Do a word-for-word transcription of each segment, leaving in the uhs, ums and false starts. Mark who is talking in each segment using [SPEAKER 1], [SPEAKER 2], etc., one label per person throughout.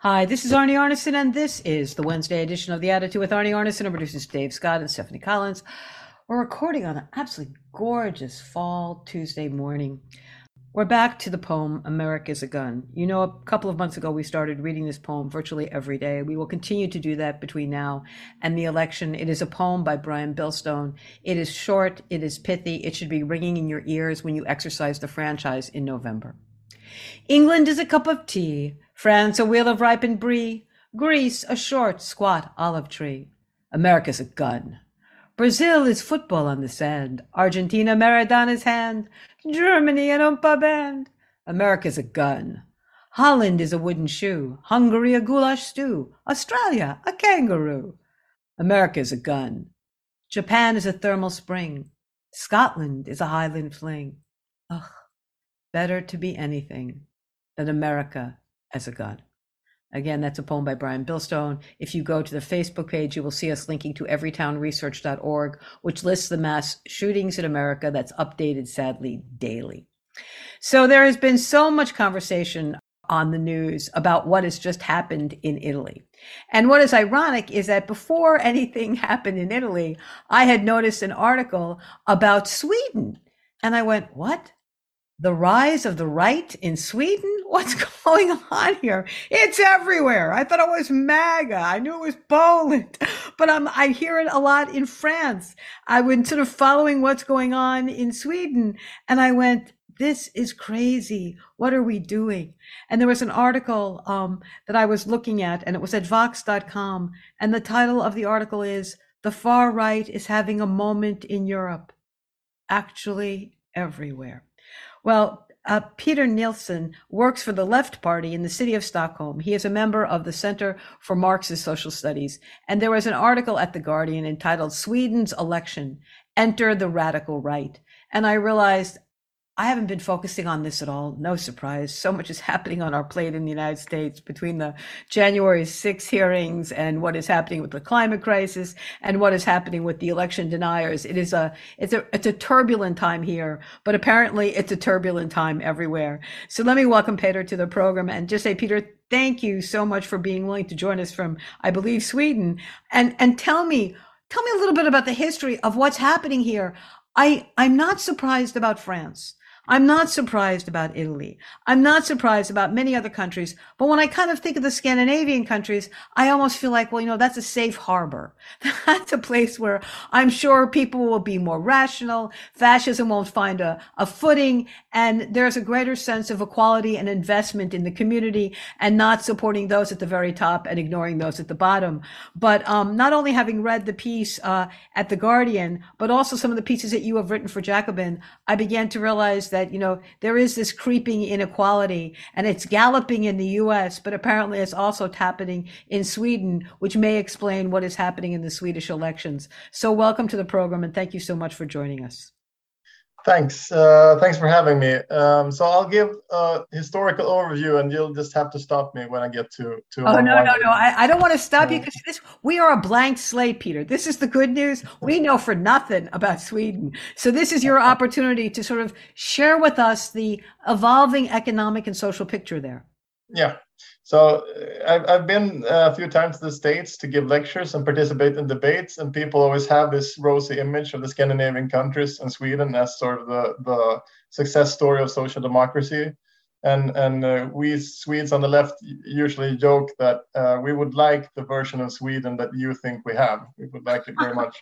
[SPEAKER 1] Hi, this is Arnie Arnesen, and this is the Wednesday edition of The Attitude with Arnie Arnesen. Our producers Dave Scott and Stephanie Collins. We're recording on an absolutely gorgeous fall Tuesday morning. We're back to the poem, America's a Gun. You know, a couple of months ago, we started reading this poem virtually every day. We will continue to do that between now and the election. It is a poem by Brian Billstone. It is short, it is pithy, it should be ringing in your ears when you exercise the franchise in November. England is a cup of tea, France a wheel of ripened brie, Greece a short, squat olive tree. America's a gun. Brazil is football on the sand, Argentina Maradona's hand, Germany an umpa band. America's a gun. Holland is a wooden shoe, Hungary a goulash stew, Australia a kangaroo. America's a gun. Japan is a thermal spring, Scotland is a Highland fling. Ugh, better to be anything than America as a gun. Again, that's a poem by Brian Billstone. If you go to the Facebook page, you will see us linking to every town research dot org, which lists the mass shootings in America. That's updated, sadly, daily. So there has been so much conversation on the news about what has just happened in Italy. And what is ironic is that before anything happened in Italy, I had noticed an article about Sweden. And I went, what? The rise of the right in Sweden? What's going on here? It's everywhere. I thought it was MAGA. I knew it was Poland, but um, I hear it a lot in France. I went sort of following what's going on in Sweden, and I went, this is crazy. What are we doing? And there was an article um, that I was looking at, and it was at vox dot com, and the title of the article is, "The Far Right is Having a Moment in Europe." Actually, everywhere. Well, uh, Peter Nilsson works for the Left Party in the city of Stockholm. He is a member of the Center for Marxist Social Studies. And there was an article at The Guardian entitled, "Sweden's Election, Enter the Radical Right." And I realized I haven't been focusing on this at all. No surprise. So much is happening on our plate in the United States between the January sixth hearings and what is happening with the climate crisis and what is happening with the election deniers. It is a, it's a, it's a turbulent time here, but apparently it's a turbulent time everywhere. So let me welcome Peter to the program and just say, Peter, thank you so much for being willing to join us from, I believe, Sweden. And, and tell me, tell me a little bit about the history of what's happening here. I, I'm not surprised about France. I'm not surprised about Italy. I'm not surprised about many other countries. But when I kind of think of the Scandinavian countries, I almost feel like, well, you know, that's a safe harbor. That's a place where I'm sure people will be more rational. Fascism won't find a, a footing. And there's a greater sense of equality and investment in the community and not supporting those at the very top and ignoring those at the bottom. But um, not only having read the piece uh, at The Guardian, but also some of the pieces that you have written for Jacobin, I began to realize that that, you know, there is this creeping inequality and it's galloping in the U S, but apparently it's also happening in Sweden, which may explain what is happening in the Swedish elections. So welcome to the program and thank you so much for joining us.
[SPEAKER 2] Thanks. Uh, thanks for having me. Um, so I'll give a historical overview and you'll just have to stop me when I get to... to
[SPEAKER 1] oh, no, no, no. I, I don't want to stop you because this, we are a blank slate, Peter. This is the good news. We know for nothing about Sweden. So this is your opportunity to sort of share with us the evolving economic and social picture there.
[SPEAKER 2] Yeah. So I've, I've been a few times to the States to give lectures and participate in debates, and people always have this rosy image of the Scandinavian countries and Sweden as sort of the, the success story of social democracy. And, and uh, we Swedes on the left usually joke that uh, we would like the version of Sweden that you think we have. We would like it very much.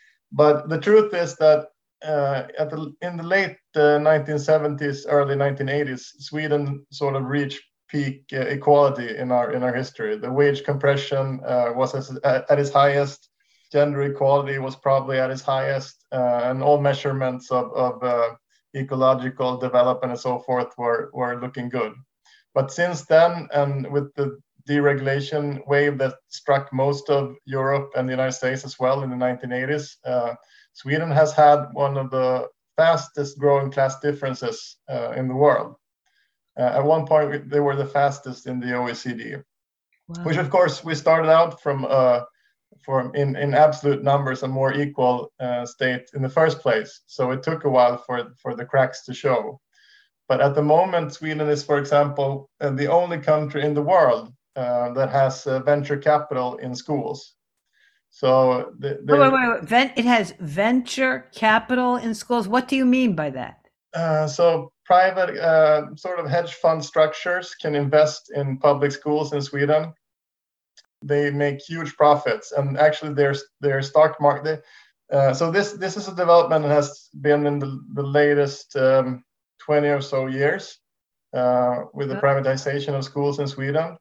[SPEAKER 2] But the truth is that uh, at the, in the late uh, nineteen seventies, early nineteen eighties, Sweden sort of reached peak uh, equality in our in our history. The wage compression uh, was as, at, at its highest. Gender equality was probably at its highest, uh, and all measurements of, of uh, ecological development and so forth were were looking good. But since then, and with the deregulation wave that struck most of Europe and the United States as well in the nineteen eighties, uh, Sweden has had one of the fastest growing class differences uh, in the world. Uh, at one point, they were the fastest in the O E C D, wow. Which, of course, we started out from, uh, from in, in absolute numbers, a more equal uh, state in the first place. So it took a while for, for the cracks to show. But at the moment, Sweden is, for example, uh, the only country in the world uh, that has uh, venture capital in schools. So the,
[SPEAKER 1] Wait, wait,
[SPEAKER 2] the,
[SPEAKER 1] wait, wait. Ven- it has venture capital in schools. What do you mean by that?
[SPEAKER 2] uh, so private uh, sort of hedge fund structures can invest in public schools in Sweden. They make huge profits, and actually their their stock market. Uh, so this this is a development that has been in the, the latest um, twenty or so years uh, with the privatization of schools in Sweden.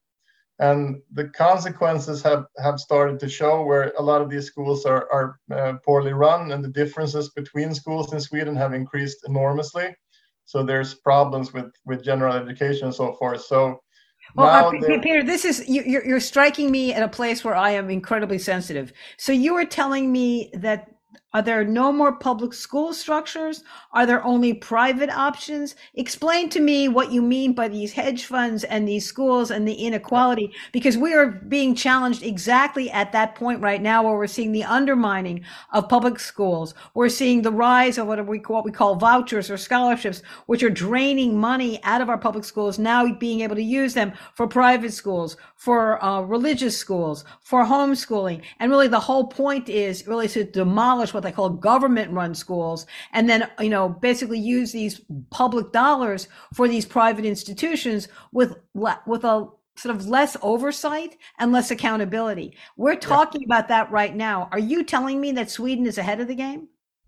[SPEAKER 2] And the consequences have, have started to show, where a lot of these schools are, are uh, poorly run, and the differences between schools in Sweden have increased enormously. So there's problems with, with general education and so forth. So
[SPEAKER 1] Well, uh,
[SPEAKER 2] now
[SPEAKER 1] P-
[SPEAKER 2] they're,
[SPEAKER 1] Peter, this is you, you're, you're striking me at a place where I am incredibly sensitive. So you are telling me that are there no more public school structures? Are there only private options? Explain to me what you mean by these hedge funds and these schools and the inequality, because we are being challenged exactly at that point right now, where we're seeing the undermining of public schools. We're seeing the rise of what we what we call vouchers or scholarships, which are draining money out of our public schools, now being able to use them for private schools, for uh, religious schools, for homeschooling. And really the whole point is really to demolish what they call government-run schools, and then, you know, basically use these public dollars for these private institutions with with a sort of less oversight and less accountability. We're talking yeah. about that right now. Are you telling me that Sweden is ahead of the game?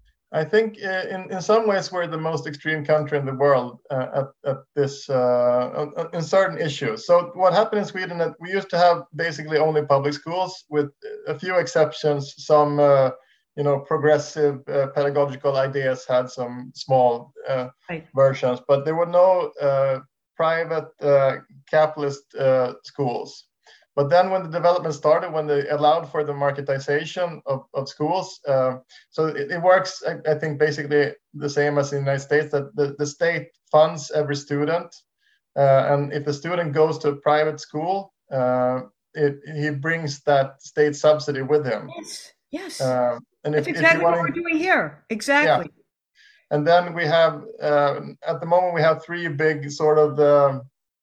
[SPEAKER 2] I think uh, in, in some ways we're the most extreme country in the world uh, at, at this, uh, in certain issues. So what happened in Sweden, that we used to have basically only public schools, with a few exceptions. Some uh, you know, progressive uh, pedagogical ideas had some small uh, right. versions, but there were no uh, private uh, capitalist uh, schools. But then when the development started, when they allowed for the marketization of, of schools, uh, so it, it works, I, I think, basically the same as in the United States, that the, the state funds every student. Uh, and if a student goes to a private school, uh, it, he brings that state subsidy with him.
[SPEAKER 1] Yes, yes.
[SPEAKER 2] Uh, and
[SPEAKER 1] That's
[SPEAKER 2] if,
[SPEAKER 1] exactly
[SPEAKER 2] if you
[SPEAKER 1] what
[SPEAKER 2] want
[SPEAKER 1] we're doing here. Exactly.
[SPEAKER 2] Yeah. And then we have, uh, at the moment, we have three big sort of uh,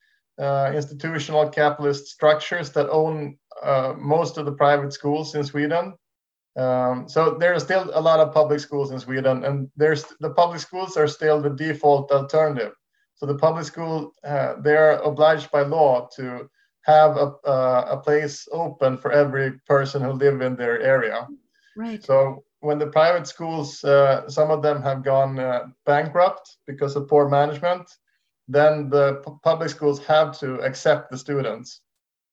[SPEAKER 2] uh, institutional capitalist structures that own uh, most of the private schools in Sweden. Um, so there are still a lot of public schools in Sweden, and there's the public schools are still the default alternative. So the public school, uh, they're obliged by law to have a, uh, a place open for every person who live in their area.
[SPEAKER 1] Right.
[SPEAKER 2] So when the private schools, uh, some of them have gone uh, bankrupt because of poor management, then the p- public schools have to accept the students.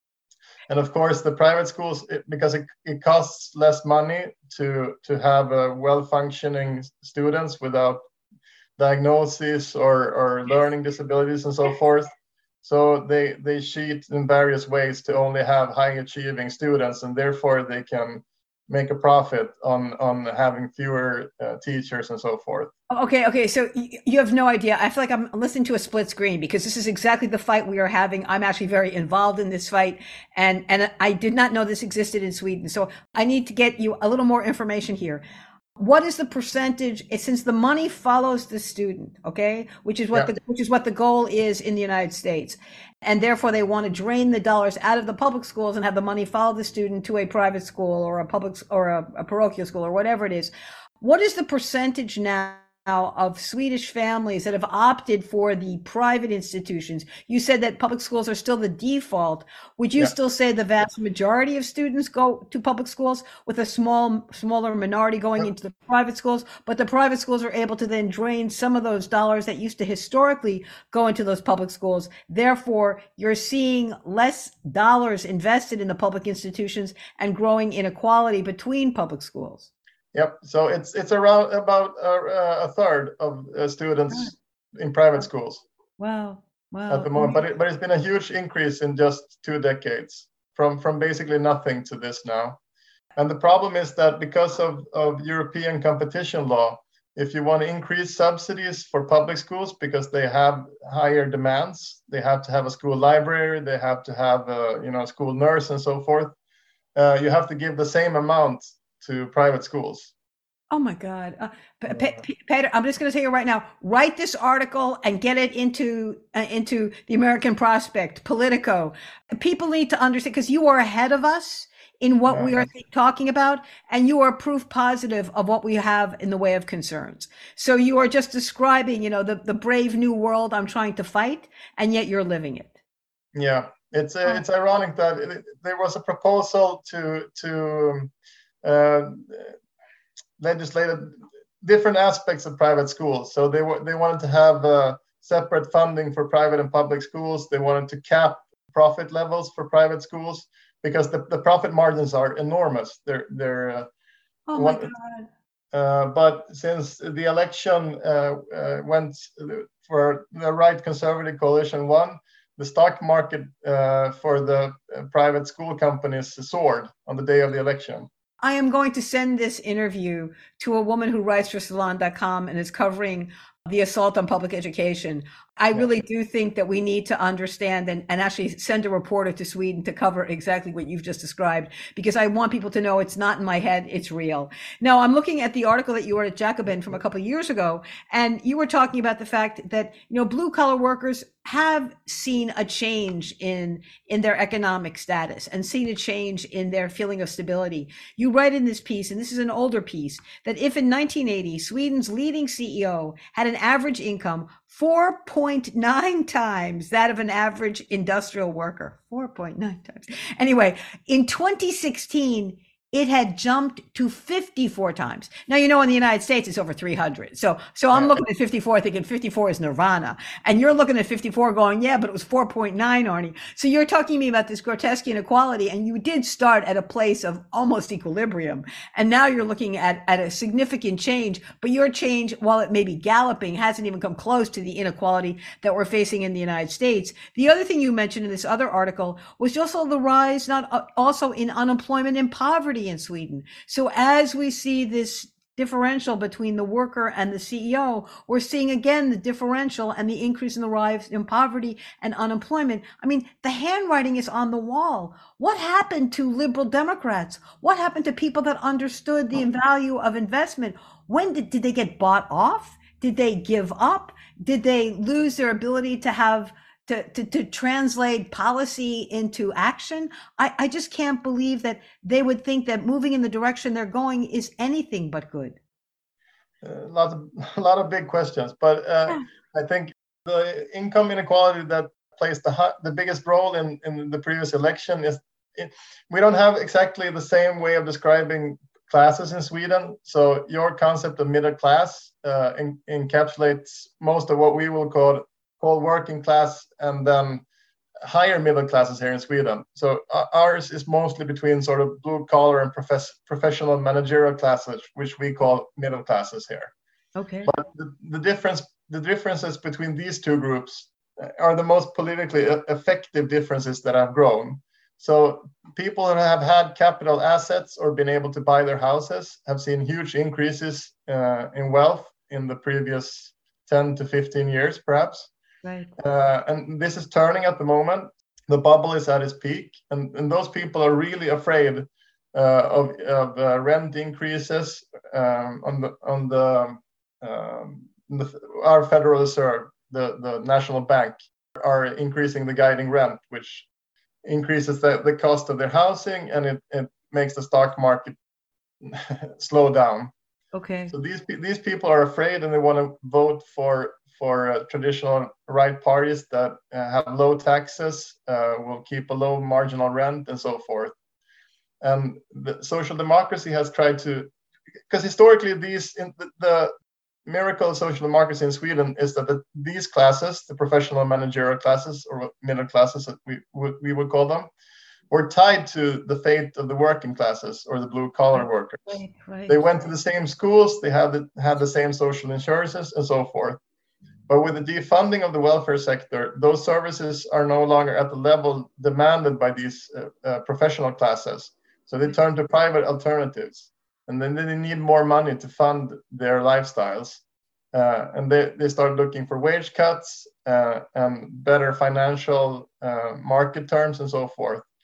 [SPEAKER 2] And of course, the private schools, it, because it, it costs less money to, to have uh, well-functioning students without diagnoses or, or learning disabilities and so forth. So they, they cheat in various ways to only have high-achieving students, and therefore they can make a profit on on having fewer uh, teachers and so forth.
[SPEAKER 1] Okay, okay. So y- you have no idea. I feel like I'm listening to a split screen, because this is exactly the fight we are having. I'm actually very involved in this fight, and and I did not know this existed in Sweden. So I need to get you a little more information here. What is the percentage, since the money follows the student, okay, which is what yeah. the which is what the goal is in the United States, and therefore they want to drain the dollars out of the public schools and have the money follow the student to a private school or a public or a, a parochial school or whatever it is. What is the percentage now of Swedish families that have opted for the private institutions? You said that public schools are still the default. Would you yeah. still say the vast majority of students go to public schools, with a small, smaller minority going into the private schools? But the private schools are able to then drain some of those dollars that used to historically go into those public schools. Therefore, you're seeing less dollars invested in the public institutions and growing inequality between public schools.
[SPEAKER 2] Yep. So it's it's around about a, a third of uh, students in private schools.
[SPEAKER 1] Wow. Wow.
[SPEAKER 2] At the moment, but it, but it's been a huge increase in just two decades, from from basically nothing to this now. And the problem is that because of of European competition law, if you want to increase subsidies for public schools because they have higher demands, they have to have a school library, they have to have a you know a school nurse and so forth. Uh, you have to give the same amount to private schools.
[SPEAKER 1] Oh my God. Uh, P- P-
[SPEAKER 2] Uh,
[SPEAKER 1] P- Peter, I'm just going to tell you right now, write this article and get it into uh, into the American Prospect, Politico. People need to understand because you are ahead of us in what we
[SPEAKER 2] uh,
[SPEAKER 1] are th- talking about, and you are proof positive of what we have in the way of concerns. So you are just describing, you know, the, the brave new world I'm trying to fight, and yet you're living it.
[SPEAKER 2] yeah, it's uh,
[SPEAKER 1] Oh,
[SPEAKER 2] it's ironic that it, there was a proposal to to uh, legislate different aspects of private schools. So they were they wanted to have uh, separate funding for private and public schools. They wanted to cap profit levels for private schools because the, the profit margins are enormous. They're they're uh,
[SPEAKER 1] oh my
[SPEAKER 2] one,
[SPEAKER 1] God.
[SPEAKER 2] uh, but since the election uh, uh, went for the right conservative coalition won, the stock market uh, for the uh, private school companies soared on the day of the election.
[SPEAKER 1] I am going to send this interview to a woman who writes for Salon dot com and is covering the assault on public education. I
[SPEAKER 2] Yeah.
[SPEAKER 1] really do think that we need to understand and, and actually send a reporter to Sweden to cover exactly what you've just described, because I want people to know it's not in my head, it's real. Now, I'm looking at the article that you wrote at Jacobin from a couple of years ago, and you were talking about the fact that, you know, blue collar workers have seen a change in in their economic status and seen a change in their feeling of stability. You write in this piece, and this is an older piece, that if in nineteen eighty Sweden's leading C E O had an average income four point nine times that of an average industrial worker, four point nine times. Anyway, in twenty sixteen, it had jumped to fifty-four times. Now, you know, in the United States, it's over three hundred. So, so I'm
[SPEAKER 2] Yeah.
[SPEAKER 1] looking at fifty-four, thinking fifty-four is nirvana. And you're looking at fifty-four going, yeah, but it was four point nine, Arnie. So you're talking to me about this grotesque inequality. And you did start at a place of almost equilibrium. And now you're looking at, at a significant change, but your change, while it may be galloping, hasn't even come close to the inequality that we're facing in the United States. The other thing you mentioned in this other article was also the rise, not also in unemployment and poverty in Sweden. So as we see this differential between the worker and the C E O, we're seeing again the differential and the increase in the rise in poverty and unemployment. I mean, the handwriting is on the wall. What happened to liberal Democrats? What happened to people that understood the value of investment? When did, did they get bought off? Did they give up? Did they lose their ability to have to, to, to translate policy into action? I, I just can't believe that they would think that moving in the direction they're going is anything but good.
[SPEAKER 2] A lot of a lot of big questions, but uh,
[SPEAKER 1] Yeah.
[SPEAKER 2] I think the income inequality that plays the hu- the biggest role in, in the previous election is it, we don't have exactly the same way of describing classes in Sweden. So your concept of middle class uh, in, encapsulates most of what we will call call working class and then higher middle classes here in Sweden. So uh, ours is mostly between sort of blue collar and profess- professional managerial classes, which we call middle classes here.
[SPEAKER 1] Okay.
[SPEAKER 2] But the, the difference, the differences between these two groups are the most politically effective differences that have grown. So people who have had capital assets or been able to buy their houses have seen huge increases uh, in wealth in the previous ten to fifteen years, perhaps.
[SPEAKER 1] Right.
[SPEAKER 2] Uh, and this is turning at the moment. The bubble is at its peak, and, and those people are really afraid uh, of, of uh, rent increases um, on the on the, um, the our Federal Reserve, the, the national bank, are increasing the guiding rent, which increases the, the cost of their housing, and it, it makes the stock market slow down.
[SPEAKER 1] Okay.
[SPEAKER 2] So these these people are afraid, and they want to vote for for uh, traditional right parties that uh, have low taxes, uh, will keep a low marginal rent, and so forth. And the social democracy has tried to, because historically these in the, the miracle of social democracy in Sweden is that the, these classes, the professional managerial classes or middle classes, as we we would call them, were tied to the fate of the working classes or the blue collar workers.
[SPEAKER 1] Right, right.
[SPEAKER 2] They went to the same schools, they had the, had the same social insurances, and so forth. But with the defunding of the welfare sector, those services are no longer at the level demanded by these uh, uh, professional classes. So they turn to private alternatives, and then they need more money to fund their lifestyles. Uh, and they, they start looking for wage cuts uh, and better financial uh, market terms and so forth.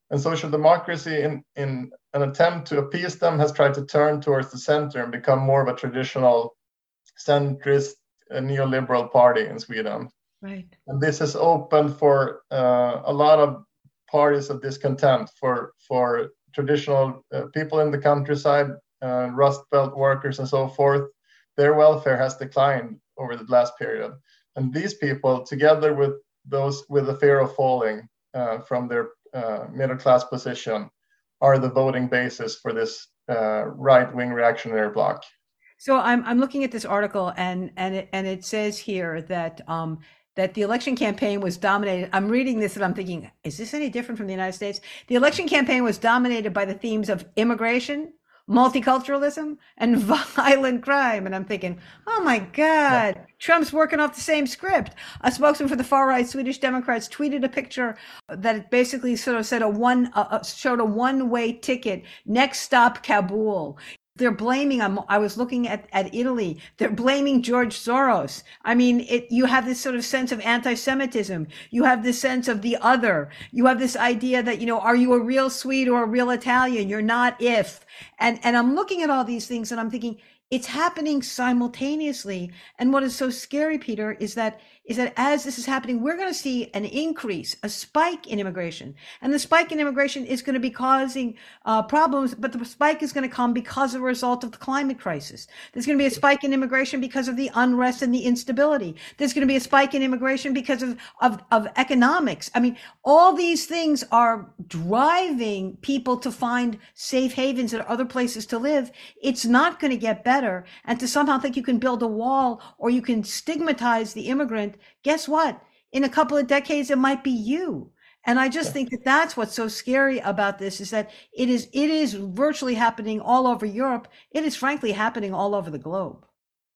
[SPEAKER 2] And social democracy, in, in an attempt to appease them, has tried to turn towards the center and become more of a traditional centrist uh, neoliberal party in Sweden.
[SPEAKER 1] Right.
[SPEAKER 2] And this has opened for uh, a lot of parties of discontent for, for traditional uh, people in the countryside, uh, Rust Belt workers and so forth. Their welfare has declined over the last period. And these people, together with those with the fear of falling uh, from their uh, middle class position, are the voting basis for this uh, right-wing reactionary bloc.
[SPEAKER 1] So I'm I'm looking at this article, and and it, and it says here that um that the election campaign was dominated. I'm reading this and I'm thinking, is this any different from the United States? The election campaign was dominated by the themes of immigration, multiculturalism, and violent crime. And I'm thinking, oh my God, yeah. Trump's working off the same script. A spokesman for the far-right Swedish Democrats tweeted a picture that basically sort of said a one uh, showed a one-way ticket. Next stop, Kabul. They're blaming, I'm, I was looking at, at Italy, they're blaming George Soros. I mean, it, you have this sort of sense of anti-Semitism. You have this sense of the other. You have this idea that, you know, are you a real Swede or a real Italian? You're not if. And, and I'm looking at all these things and I'm thinking, it's happening simultaneously. And what is so scary, Peter, is that is that as this is happening, we're going to see an increase, a spike in immigration. And the spike in immigration is going to be causing uh, problems, but the spike is going to come because of a result of the climate crisis. There's going to be a spike in immigration because of the unrest and the instability. There's going to be a spike in immigration because of, of, of economics. I mean, all these things are driving people to find safe havens and other places to live. It's not going to get better. And to somehow think you can build a wall or you can stigmatize the immigrant, guess what? In a couple of decades, it might be you. And I just think that that's what's so scary about this is that it is it is virtually happening all over Europe. It is frankly happening all over the globe.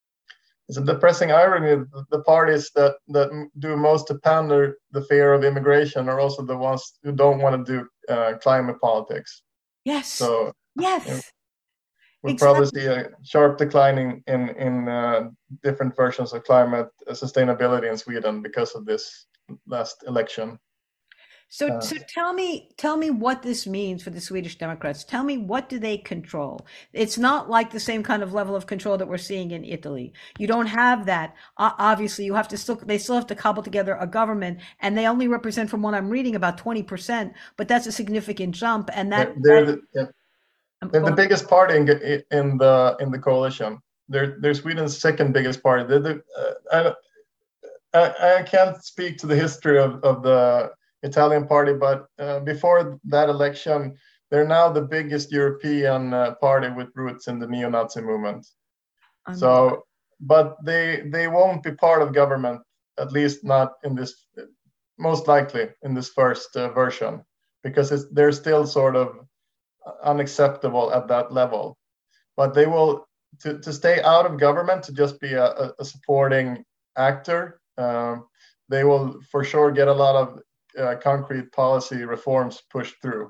[SPEAKER 2] It's a depressing irony. The parties that, that do most to pander the fear of immigration are also the ones who don't want to do uh, climate politics.
[SPEAKER 1] Yes.
[SPEAKER 2] So
[SPEAKER 1] yes.
[SPEAKER 2] You know, we'll
[SPEAKER 1] exactly.
[SPEAKER 2] probably see a sharp declining in in uh, different versions of climate sustainability in Sweden because of this last election.
[SPEAKER 1] So,
[SPEAKER 2] uh,
[SPEAKER 1] so tell me, tell me what this means for the Swedish Democrats. Tell me, what do they control? It's not like the same kind of level of control that we're seeing in Italy. You don't have that. Uh, obviously, you have to still, they still have to cobble together a government, and they only represent, from what I'm reading, about twenty percent. But that's a significant jump, and that
[SPEAKER 2] they're,
[SPEAKER 1] that,
[SPEAKER 2] the, yeah. they're the biggest party in, in the in the coalition. They're they're Sweden's second biggest party. They're the, uh, I, I I can't speak to the history of of the Italian party, but uh, before that election, they're now the biggest European uh, party with roots in the neo-Nazi movement. Um, so, but they they won't be part of government, at least not in this, most likely in this first uh, version, because it's, they're still sort of unacceptable at that level. But they will, to, to stay out of government, to just be a, a supporting actor, um, they will for sure get a lot of Uh, concrete policy reforms pushed through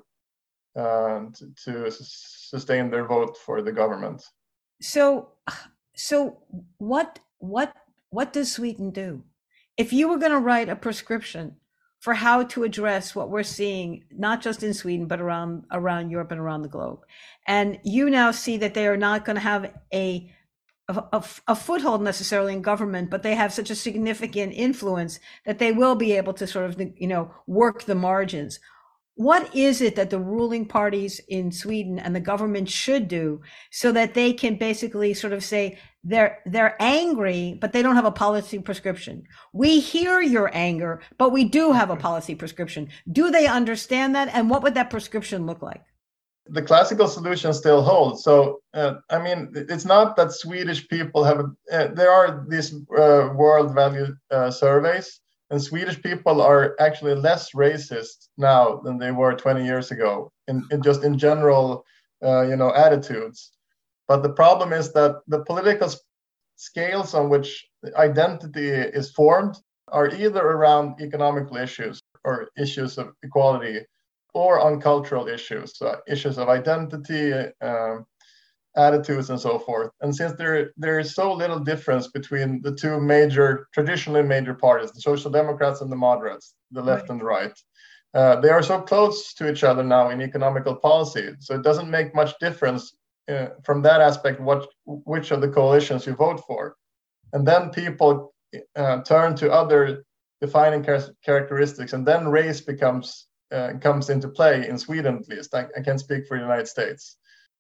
[SPEAKER 2] uh, to, to sustain their vote for the government.
[SPEAKER 1] So, so what what what does Sweden do? If you were going to write a prescription for how to address what we're seeing, not just in Sweden but around around Europe and around the globe, and you now see that they are not going to have a A, a foothold necessarily in government, but they have such a significant influence that they will be able to sort of, you know, work the margins. What is it that the ruling parties in Sweden and the government should do so that they can basically sort of say they're they're angry, but they don't have a policy prescription? We hear your anger, but we do have a policy prescription. Do they understand that? And what would that prescription look like?
[SPEAKER 2] The classical solution still holds. So, uh, I mean, it's not that Swedish people have, uh, there are these uh, world value uh, surveys, and Swedish people are actually less racist now than they were twenty years ago, in, in just in general, uh, you know, attitudes. But the problem is that the political scales on which identity is formed are either around economical issues or issues of equality, or on cultural issues, so issues of identity, um, attitudes, and so forth. And since there there is so little difference between the two major, traditionally major parties, the Social Democrats and the moderates, the left right. and the right, Uh, they are so close to each other now in economical policy, so it doesn't make much difference uh, from that aspect what which of the coalitions you vote for. And then people uh, turn to other defining char- characteristics, and then race becomes uh, comes into play in Sweden, at least. I, I can't speak for the United States.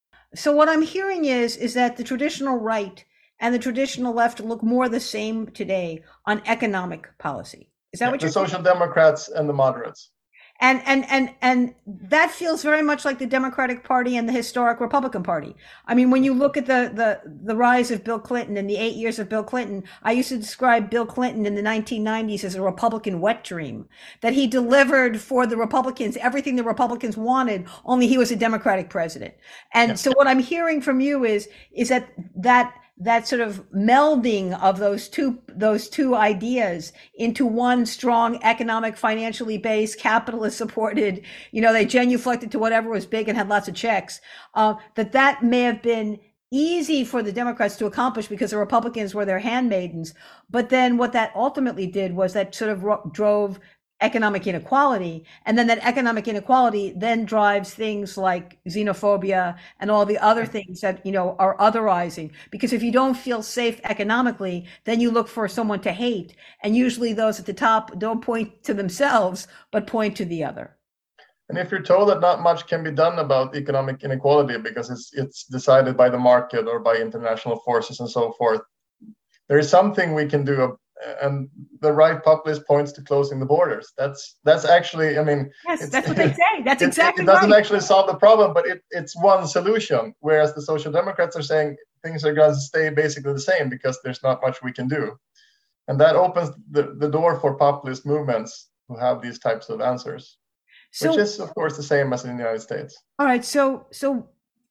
[SPEAKER 1] So what I'm hearing is is that the traditional right and the traditional left look more the same today on economic policy. Is that
[SPEAKER 2] Yeah,
[SPEAKER 1] what
[SPEAKER 2] the
[SPEAKER 1] you're
[SPEAKER 2] Social
[SPEAKER 1] saying?
[SPEAKER 2] Democrats and the moderates.
[SPEAKER 1] And and and and that feels very much like the Democratic Party and the historic Republican Party. I mean, when you look at the the the rise of Bill Clinton and the eight years of Bill Clinton, I used to describe Bill Clinton in the nineteen nineties as a Republican wet dream, that he delivered for the Republicans everything the Republicans wanted, only he was a Democratic president. And
[SPEAKER 2] Yeah.
[SPEAKER 1] so what I'm hearing from you is is that that that sort of melding of those two those two ideas into one strong economic, financially based, capitalist supported, you know, they genuflected to whatever was big and had lots of checks, uh, that that may have been easy for the Democrats to accomplish because the Republicans were their handmaidens. But then what that ultimately did was that sort of ro- drove economic inequality, and then that economic inequality then drives things like xenophobia and all the other things that, you know, are otherizing, because if you don't feel safe economically, then you look for someone to hate, and usually those at the top don't point to themselves but point to the other.
[SPEAKER 2] And if you're told that not much can be done about economic inequality because it's it's decided by the market or by international forces and so forth, there is something we can do. And the right populist points to closing the borders. That's that's actually, I mean,
[SPEAKER 1] yes, that's what they say. That's
[SPEAKER 2] it,
[SPEAKER 1] exactly
[SPEAKER 2] it doesn't
[SPEAKER 1] right.
[SPEAKER 2] actually solve the problem, but it, it's one solution. Whereas the Social Democrats are saying things are going to stay basically the same because there's not much we can do, and that opens the, the door for populist movements who have these types of answers, so, which is of course the same as in the United States.
[SPEAKER 1] All right, so so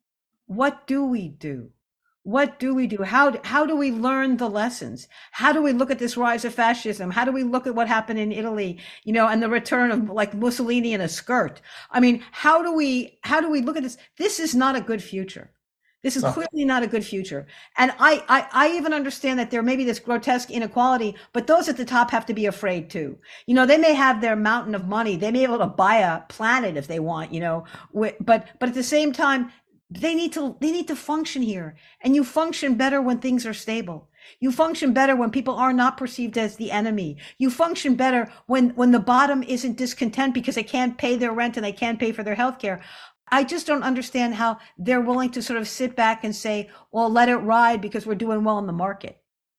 [SPEAKER 1] what do we do? What do we do? How, how do we learn the lessons? How do we look at this rise of fascism? How do we look at what happened in Italy, you know, and the return of like Mussolini in a skirt? I mean, how do we, how do we look at this? This is not a good future. This is no. clearly not a good future. And I, I, I even understand that there may be this grotesque inequality, but those at the top have to be afraid too. You know, they may have their mountain of money. They may be able to buy a planet if they want, you know, but, but at the same time, They need to, they need to function here. And you function better when things are stable. You function better when people are not perceived as the enemy. You function better when, when the bottom isn't discontent because they can't pay their rent and they can't pay for their health care. I just don't understand how they're willing to sort of sit back and say, well, let it ride because we're doing well in the market.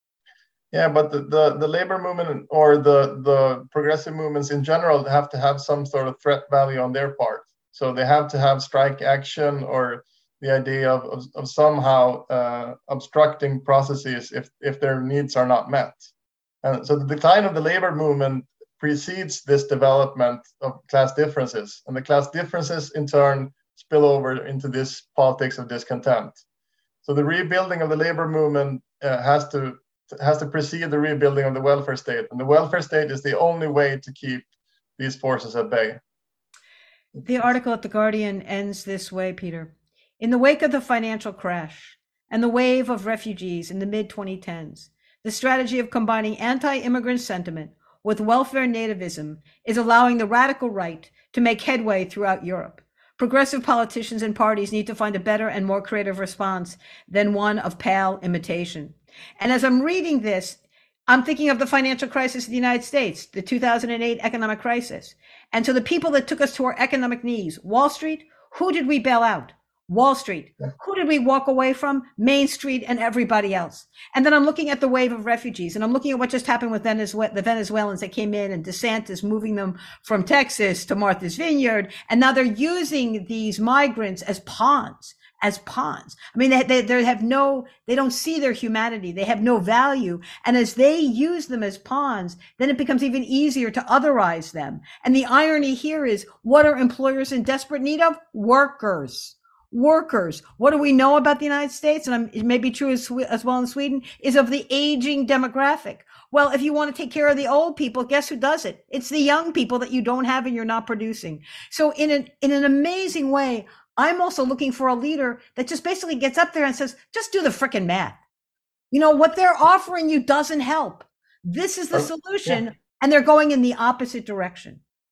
[SPEAKER 2] Yeah, but the, the, the labor movement or the, the progressive movements in general have to have some sort of threat value on their part. So they have to have strike action or the idea of, of, of somehow uh, obstructing processes if, if their needs are not met. And so the decline of the labor movement precedes this development of class differences. And the class differences in turn spill over into this politics of discontent. So the rebuilding of the labor movement uh, has to has to precede the rebuilding of the welfare state. And the welfare state is the only way to keep these forces at bay.
[SPEAKER 1] The article at The Guardian ends this way, Peter. In the wake of the financial crash and the wave of refugees in the mid twenty tens, the strategy of combining anti-immigrant sentiment with welfare nativism is allowing the radical right to make headway throughout Europe. Progressive politicians and parties need to find a better and more creative response than one of pale imitation. And as I'm reading this, I'm thinking of the financial crisis in the United States, the two thousand eight economic crisis. And so the people that took us to our economic knees, Wall Street, who did we bail out? Wall Street. Who did we walk away from? Main Street and everybody else. And then I'm looking at the wave of refugees, and I'm looking at what just happened with Venezuela, the Venezuelans that came in, and DeSantis moving them from Texas to Martha's Vineyard. And now they're using these migrants as pawns, as pawns. I mean, they, they, they have no, they don't see their humanity. They have no value. And as they use them as pawns, then it becomes even easier to otherize them. And the irony here is, what are employers in desperate need of? Workers. Workers. What do we know about the United States? And it may be true as, as well in Sweden, is of the aging demographic. Well, if you want to take care of the old people, guess who does it? It's the young people that you don't have and you're not producing. So in an, in an amazing way, I'm also looking for a leader that just basically gets up there and says, just do the frickin' math. You know, what they're offering you doesn't help. This is the solution. Yeah. And they're going in the opposite direction.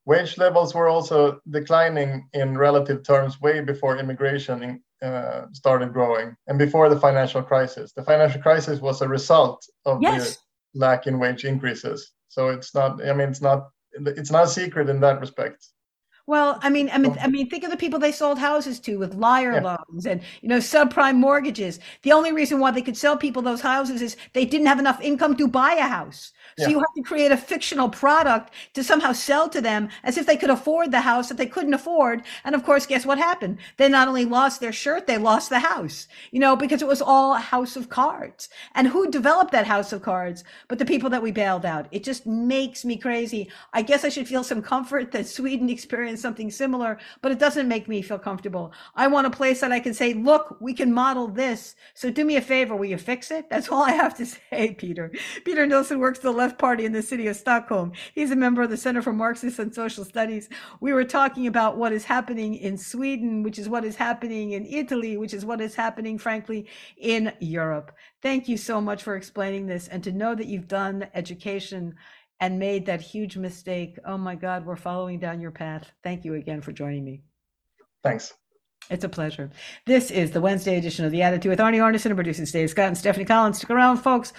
[SPEAKER 2] wage levels were also declining in relative terms way before immigration uh, started growing and before the financial crisis. The financial crisis was a result of
[SPEAKER 1] Yes.
[SPEAKER 2] the lack in wage increases. So it's not, I mean, it's not, it's not a secret in that respect.
[SPEAKER 1] Well, I mean, I mean, I mean, think of the people they sold houses to with liar yeah. loans and, you know, subprime mortgages. The only reason why they could sell people those houses is they didn't have enough income to buy a house. So yeah. you have to create a fictional product to somehow sell to them as if they could afford the house that they couldn't afford. And of course, guess what happened? They not only lost their shirt, they lost the house, you know, because it was all a house of cards. And who developed that house of cards but the people that we bailed out? It just makes me crazy. I guess I should feel some comfort that Sweden experienced something similar, but it doesn't make me feel comfortable. I want a place that I can say, look, we can model this. So do me a favor, will you fix it? That's all I have to say, Peter. Peter Nilsson works for the Left Party in the city of Stockholm. He's a member of the Center for Marxist and Social Studies. We were talking about what is happening in Sweden, which is what is happening in Italy, which is what is happening, frankly, in Europe. Thank you so much for explaining this, and to know that you've done education and made that huge mistake. Oh my God, we're following down your path. Thank you again for joining me.
[SPEAKER 2] Thanks.
[SPEAKER 1] It's a pleasure. This is the Wednesday edition of The Attitude with Arnie Arnesen and producers Dave Scott and Stephanie Collins. Stick around, folks.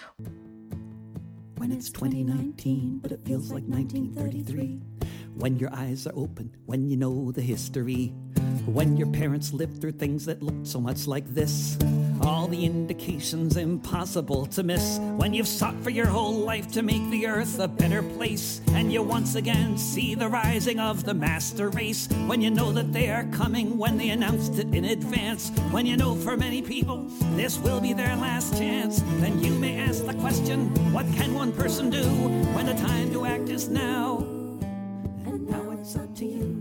[SPEAKER 3] When it's twenty nineteen, but it feels like nineteen thirty-three. When your eyes are open, when you know the history. When your parents lived through things that looked so much like this. All the indications impossible to miss. When you've sought for your whole life to make the earth a better place. And you once again see the rising of the master race. When you know that they are coming, when they announced it in advance. When you know for many people this will be their last chance. Then you may ask the question, what can one person do when the time to act is now? And now it's up to you.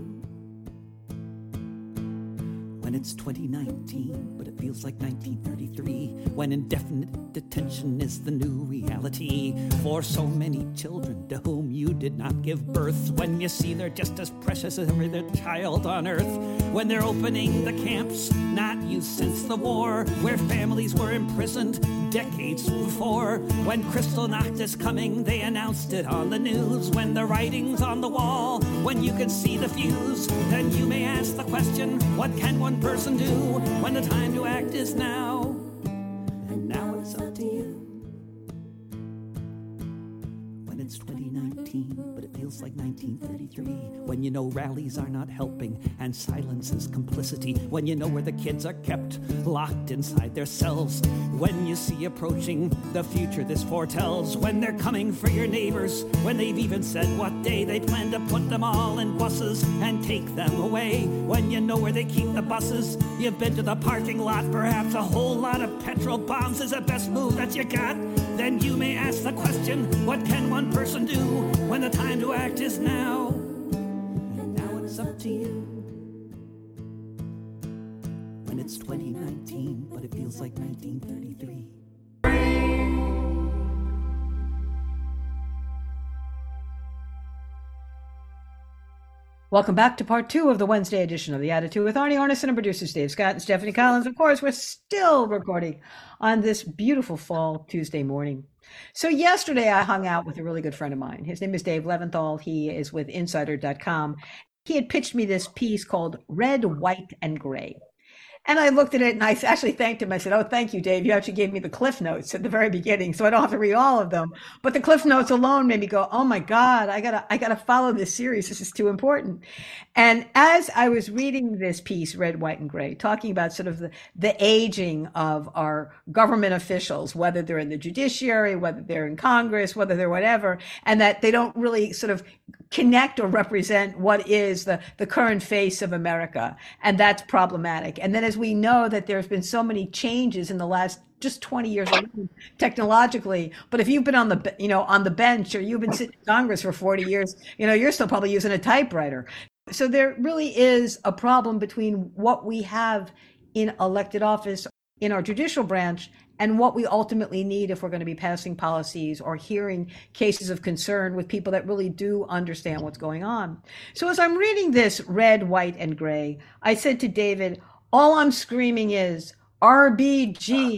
[SPEAKER 3] When it's twenty nineteen, but it feels like nineteen thirty-three. When indefinite detention is the new reality for so many children to whom you did not give birth. When you see they're just as precious as every other child on earth. When they're opening the camps, not used since the war, where families were imprisoned decades before. When Kristallnacht is coming, they announced it on the news. When the writing's on the wall, when you can see the fuse, then you may ask the question, what can one person do when the time to act is now? And now it's up to you. When it's twenty nineteen, but it feels like nineteen thirty-three. When you know rallies are not helping and silence is complicity. When you know where the kids are kept, locked inside their cells. When you see approaching the future this foretells. When they're coming for your neighbors. When they've even said what day they plan to put them all in buses and take them away. When you know where they keep the buses. You've been to the parking lot. Perhaps a whole lot of petrol bombs is the best move that you got. Then you may ask the question, what can one person do when the time to act is now? And now it's up to you. When it's twenty nineteen, but it feels like nineteen thirty-three.
[SPEAKER 1] Welcome back to part two of the Wednesday edition of The Attitude with Arnie Arnesen and producers Dave Scott and Stephanie Collins. Of course, we're still recording on this beautiful fall Tuesday morning. So yesterday I hung out with a really good friend of mine. His name is Dave Leventhal. He is with insider dot com. He had pitched me this piece called Red, White, and Gray. And I looked at it and I actually thanked him. I said, oh, thank you, Dave. You actually gave me the Cliff Notes at the very beginning, so I don't have to read all of them. But the Cliff Notes alone made me go, oh my God, I gotta, I gotta follow this series. This is too important. And as I was reading this piece, Red, White, and Gray, talking about sort of the, the aging of our government officials, whether they're in the judiciary, whether they're in Congress, whether they're whatever, and that they don't really sort of connect or represent what is the, the current face of America. And that's problematic. And then as we know that there's been so many changes in the last just twenty years alone, technologically, but if you've been on the, you know, on the bench or you've been sitting in Congress for forty years, you know, you're still probably using a typewriter. So there really is a problem between what we have in elected office in our judicial branch and what we ultimately need if we're going to be passing policies or hearing cases of concern with people that really do understand what's going on. So as I'm reading this Red, White, and Gray, I said to David, all I'm screaming is R B G,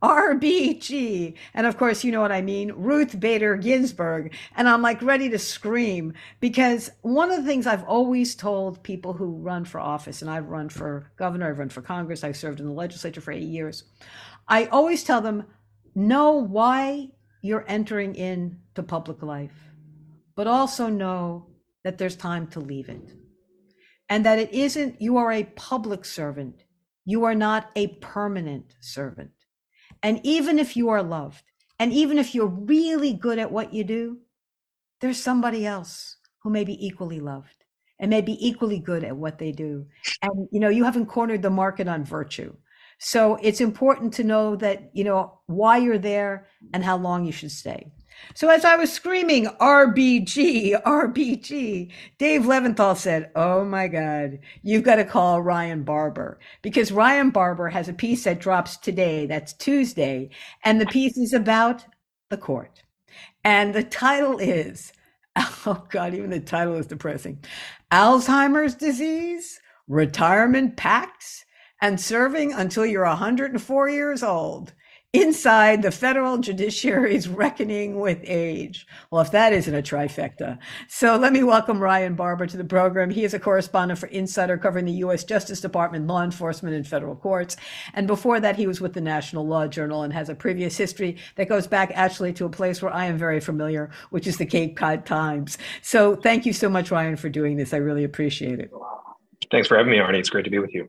[SPEAKER 1] R B G. And of course, you know what I mean, Ruth Bader Ginsburg. And I'm like ready to scream, because one of the things I've always told people who run for office, and I've run for governor, I've run for Congress, I've served in the legislature for eight years. I always tell them, know why you're entering into public life, but also know that there's time to leave it. And that it isn't, you are a public servant. You are not a permanent servant. And even if you are loved, and even if you're really good at what you do, there's somebody else who may be equally loved and may be equally good at what they do. And, you know, you haven't cornered the market on virtue. So it's important to know that, you know, why you're there and how long you should stay. So as I was screaming, R B G, R B G, Dave Leventhal said, oh my God, you've got to call Ryan Barber, because Ryan Barber has a piece that drops today, that's Tuesday, and the piece is about the court. And the title is, oh God, even the title is depressing, Alzheimer's Disease, Retirement Pacts, and Serving Until You're one hundred four Years Old. Inside the federal judiciary's reckoning with age. Well, if that isn't a trifecta. So let me welcome Ryan Barber to the program. He is a correspondent for Insider covering the U S Justice Department, law enforcement, and federal courts. And before that, he was with the National Law Journal and has a previous history that goes back actually to a place where I am very familiar, which is the Cape Cod Times. So thank you so much, Ryan, for doing this. I really appreciate it.
[SPEAKER 4] Thanks for having me, Arnie. It's great to be with you.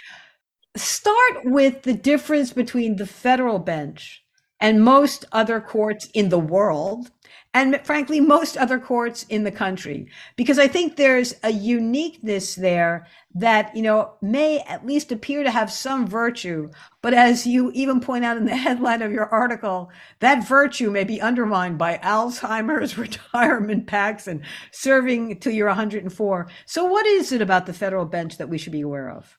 [SPEAKER 1] Start with the difference between the federal bench and most other courts in the world, and frankly, most other courts in the country, because I think there's a uniqueness there that, you know, may at least appear to have some virtue. But as you even point out in the headline of your article, that virtue may be undermined by Alzheimer's, retirement pacts, and serving till you're one hundred four. So what is it about the federal bench that we should be aware of?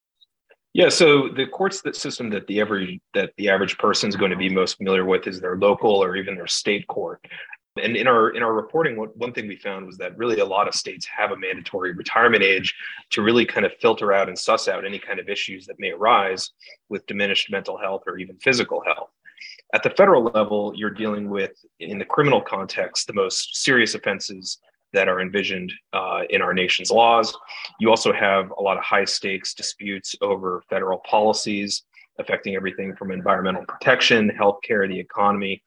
[SPEAKER 4] Yeah, so the courts that system that the average that the average person is going to be most familiar with is their local or even their state court. And in our in our reporting, what, one thing we found was that really a lot of states have a mandatory retirement age to really kind of filter out and suss out any kind of issues that may arise with diminished mental health or even physical health. At the federal level, you're dealing with, in the criminal context, the most serious offenses that are envisioned uh, in our nation's laws. You also have a lot of high stakes disputes over federal policies affecting everything from environmental protection, healthcare, the economy,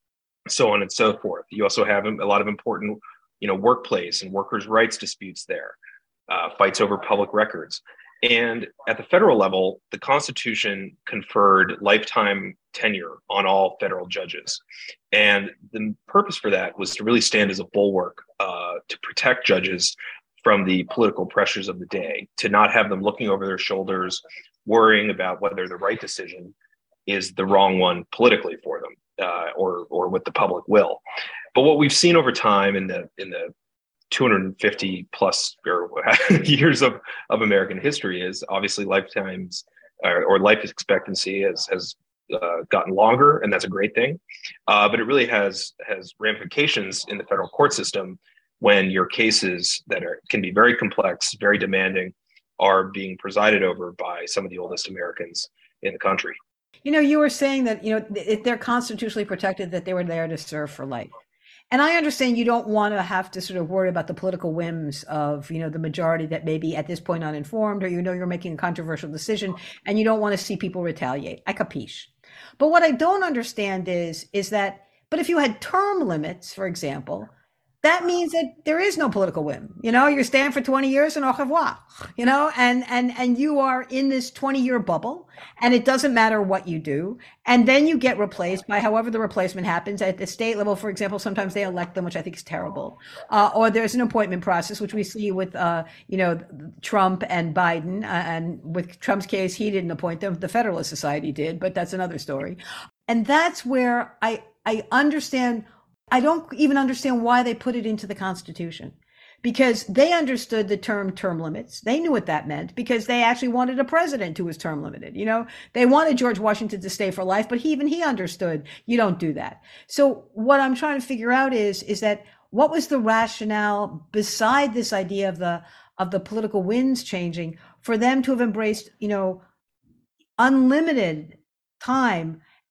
[SPEAKER 4] so on and so forth. You also have a lot of important, you know, workplace and workers' rights disputes there, uh, fights over public records. And at the federal level, the Constitution conferred lifetime tenure on all federal judges. And the purpose for that was to really stand as a bulwark uh, to protect judges from the political pressures of the day, to not have them looking over their shoulders, worrying about whether the right decision is the wrong one politically for them, uh, or or with the public will. But what we've seen over time in the in the two hundred fifty plus or years of, of American history is obviously lifetimes or, or life expectancy has has uh, gotten longer, and that's a great thing. Uh, but it really has has ramifications in the federal court system when your cases that are can be very complex, very demanding, are being presided over by some of the oldest Americans in the country.
[SPEAKER 1] You know, you were saying that, you know, they're constitutionally protected, that they were there to serve for life. And I understand you don't want to have to sort of worry about the political whims of, you know, the majority that may be at this point uninformed, or you know you're making a controversial decision and you don't want to see people retaliate. I capiche. But what I don't understand is, is that, but if you had term limits, for example, that means that there is no political whim. You know, you're staying for twenty years and au revoir, you know, and, and, and you are in this twenty year bubble, and it doesn't matter what you do. And then you get replaced by however the replacement happens at the state level. For example, sometimes they elect them, which I think is terrible. Uh, or there's an appointment process, which we see with, uh, you know, Trump and Biden. Uh, and with Trump's case, he didn't appoint them. The Federalist Society did, but that's another story. And that's where I, I understand I don't even understand why they put it into the Constitution, because they understood the term term limits. They knew what that meant, because they actually wanted a president who was term limited. You know, they wanted George Washington to stay for life, but he, even he understood you don't do that. So what I'm trying to figure out is, is that what was the rationale beside this idea of the, of the political winds changing for them to have embraced, you know, unlimited time?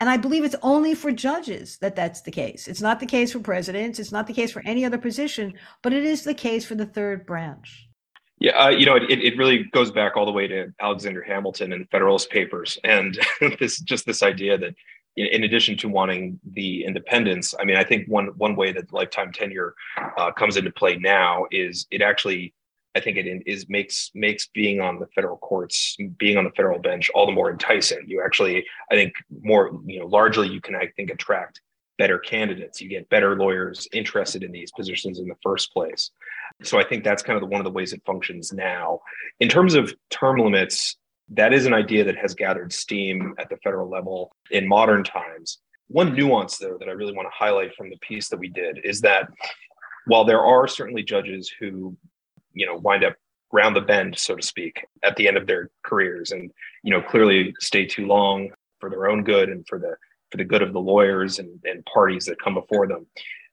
[SPEAKER 1] And I believe it's only for judges that that's the case. It's not the case for presidents. It's not the case for any other position, but it is the case for the third branch.
[SPEAKER 4] Yeah, uh, you know, it, it really goes back all the way to Alexander Hamilton and Federalist Papers, and this just this idea that, in addition to wanting the independence, I mean, I think one one way that lifetime tenure uh, comes into play now is it actually, I think it is makes makes being on the federal courts, being on the federal bench, all the more enticing. You actually, I think, more you know, largely you can, I think, attract better candidates. You get better lawyers interested in these positions in the first place. So I think that's kind of the, one of the ways it functions now. In terms of term limits, that is an idea that has gathered steam at the federal level in modern times. One nuance, though, that I really want to highlight from the piece that we did is that while there are certainly judges who, you know, wind up round the bend, so to speak, at the end of their careers and, you know, clearly stay too long for their own good and for the for the good of the lawyers and, and parties that come before them.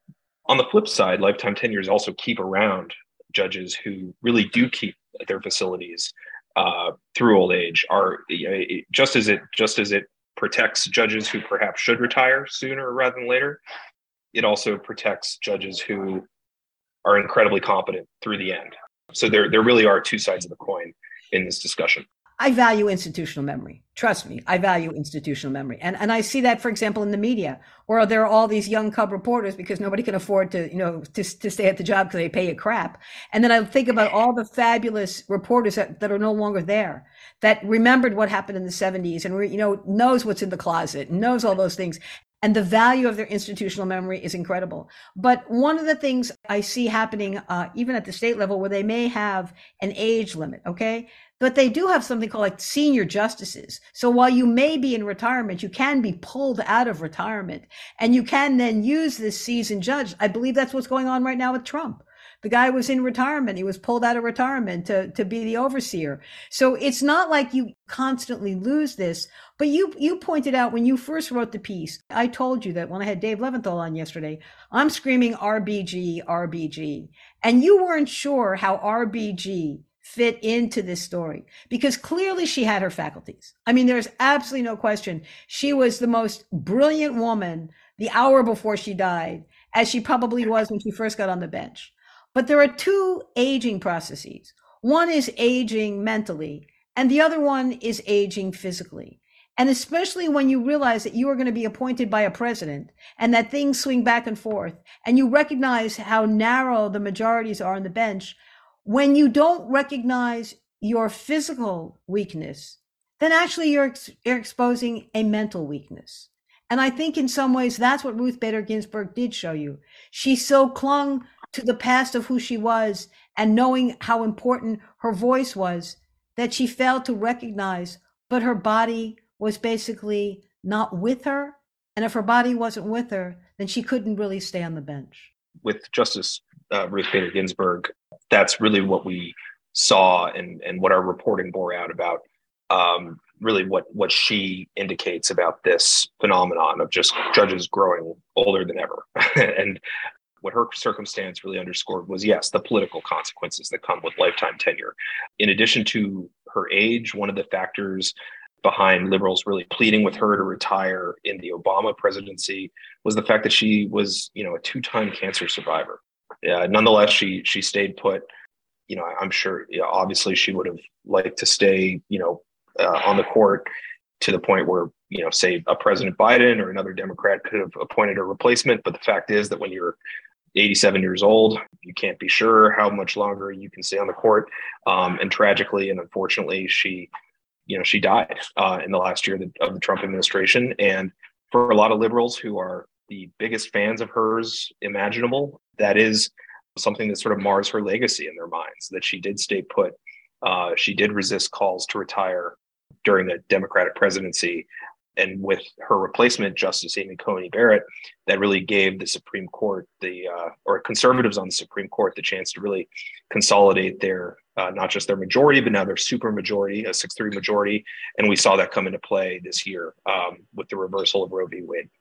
[SPEAKER 4] On the flip side, lifetime tenures also keep around judges who really do keep their facilities uh, through old age. Are you know, it, just as it just as it protects judges who perhaps should retire sooner rather than later, it also protects judges who are incredibly competent through the end. So there, there really are two sides of the coin in this discussion.
[SPEAKER 1] I value institutional memory. Trust me, I value institutional memory. And and I see that, for example, in the media, where there are all these young cub reporters because nobody can afford to, you know, to, to stay at the job because they pay a crap. And then I think about all the fabulous reporters that, that are no longer there, that remembered what happened in the seventies and, you know, knows what's in the closet, knows all those things. And the value of their institutional memory is incredible. But one of the things I see happening, uh, even at the state level, where they may have an age limit, okay? But they do have something called like senior justices. So while you may be in retirement, you can be pulled out of retirement and you can then use this seasoned judge. I believe that's what's going on right now with Trump. The guy was in retirement. He was pulled out of retirement to, to be the overseer. So it's not like you constantly lose this, but you, you pointed out when you first wrote the piece, I told you that when I had Dave Leventhal on yesterday, I'm screaming R B G, R B G. And you weren't sure how R B G fit into this story because clearly she had her faculties. I mean, there's absolutely no question. She was the most brilliant woman the hour before she died, as she probably was when she first got on the bench. But there are two aging processes. One is aging mentally, and the other one is aging physically. And especially when you realize that you are going to be appointed by a president and that things swing back and forth, and you recognize how narrow the majorities are on the bench, when you don't recognize your physical weakness, then actually you're, ex- you're exposing a mental weakness. And I think in some ways that's what Ruth Bader Ginsburg did show you. She so clung to the past of who she was and knowing how important her voice was that she failed to recognize, but her body was basically not with her. And if her body wasn't with her, then she couldn't really stay on the bench.
[SPEAKER 4] With Justice uh, Ruth Bader Ginsburg, that's really what we saw and, and what our reporting bore out about um, really what, what she indicates about this phenomenon of just judges growing older than ever. And what her circumstance really underscored was, yes, the political consequences that come with lifetime tenure. In addition to her age, one of the factors behind liberals really pleading with her to retire in the Obama presidency was the fact that she was, you know, a two-time cancer survivor. Uh, nonetheless, she she stayed put. You know, I'm sure, you know, obviously she would have liked to stay, you know, uh, on the court to the point where, you know, say a President Biden or another Democrat could have appointed a replacement. But the fact is that when you're eighty-seven years old, you can't be sure how much longer you can stay on the court. Um, and tragically and unfortunately, she, you know, she died uh, in the last year of the, of the Trump administration. And for a lot of liberals who are the biggest fans of hers imaginable, that is something that sort of mars her legacy in their minds, that she did stay put. Uh, she did resist calls to retire during the Democratic presidency. And with her replacement, Justice Amy Coney Barrett, that really gave the Supreme Court, the uh, or conservatives on the Supreme Court, the chance to really consolidate their, uh, not just their majority, but now their super majority, a six three majority. And we saw that come into play this year um, with the reversal of Roe v. Wade.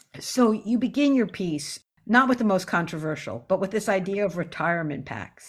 [SPEAKER 1] So you begin your piece not with the most controversial, but with this idea of retirement packs.